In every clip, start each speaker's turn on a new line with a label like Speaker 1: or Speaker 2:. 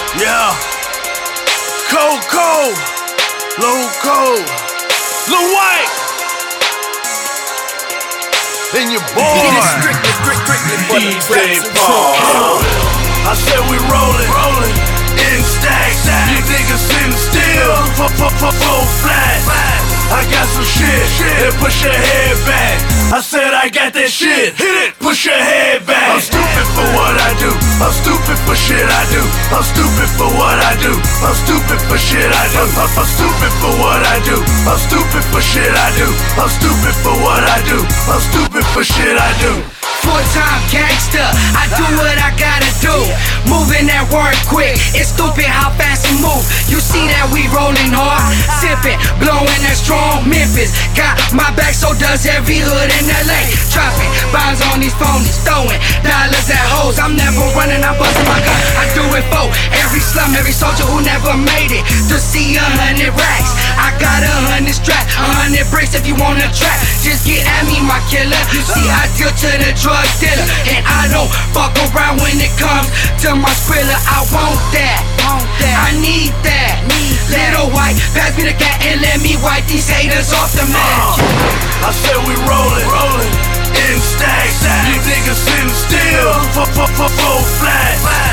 Speaker 1: Yeah. Cold, Lil White, and your boy DJ Paul. I said we rollin' in stacks. You niggas sitting still, full flat. I got some shit, and push your head back. I said I got that shit, hit it, push your head back. I'm stupid for what I do, I'm stupid for shit I do. I'm stupid for what I do, I'm stupid for shit I do. I'm stupid for what I do, I'm stupid for shit I do. I'm stupid for what I do, I'm stupid for shit I do.
Speaker 2: Full-time gangster, I do what I gotta do. Moving that word quick, it's stupid how fast we move. You see that we rolling hard, sipping, blowing that strong Memphis. Got my back, so does every hood in LA. Dropping bombs on these phonies, throwing dollars at hoes. I'm never running, I'm busting my gun. I do it for every slum, every soldier who never made it to see 100 racks. I got 100 straps, 100 bricks if you wanna trap. Just get at me, my killer. You see I deal to the drug dealer, and I don't fuck around when it comes to my Skrilla. I want that, I need that. Little White, pass me the cat and let me wipe these haters off the mat.
Speaker 1: I said we rollin' in stacks. You niggas sitting still, full flat.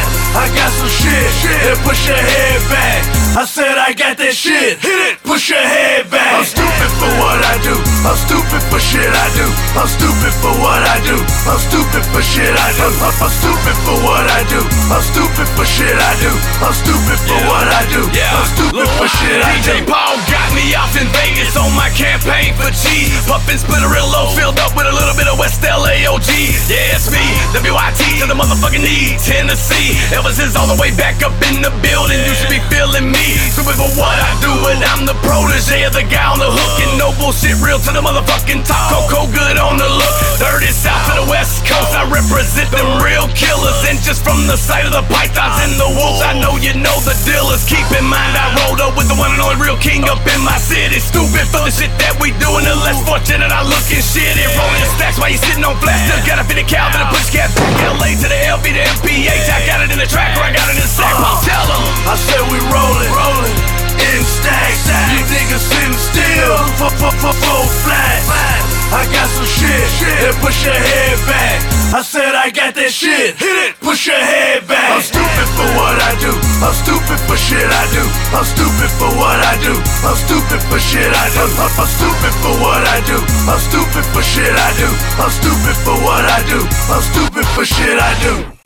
Speaker 1: I got some shit, and push your head back. I said I got that shit, hit it, push your head back. I'm stupid for what I do, I'm stupid for shit I do. I'm stupid for what I do, I'm stupid for shit I do. I'm stupid for what I do, I'm stupid for shit I do. I'm stupid for what I do, I'm stupid for shit I do.
Speaker 3: DJ Paul got me off in Vegas on my campaign for cheese. Puffin' Splitterillo, filled up with a little bit of West LA OG. Yeah, it's me, WIT to the motherfucking E, Tennessee. Elvis is all the way back up in the building, you should be feeling me. Stupid for what I do, and I'm the protege of the guy on the hook. And no bullshit, real to the motherfucking top. Coco good on the look, dirty south to the west coast. I represent them real killers, and just from the sight of the pythons and the wolves, I know you know the dealers. Keep in mind I rolled up with the one and only real king up in my city. Stupid for the shit that we doing, the less fortunate I look and shit. And rolling the stacks while you sitting on flat. Still got a 50 cal to the push cap back. LA to the LB to MPH. I got it in the track, or I got it in the sack. Tell them
Speaker 1: I said we rollin' in stacks. You niggas sitting still, full flat. I got some shit, and push your head back. I said I got that shit, hit it, push your head back. I'm stupid for what I do, I'm stupid for shit I do. I'm stupid for what I do, I'm stupid for shit I do. I'm stupid for what I do, I'm stupid for shit I do. I'm stupid for what I do, I'm stupid for shit I do.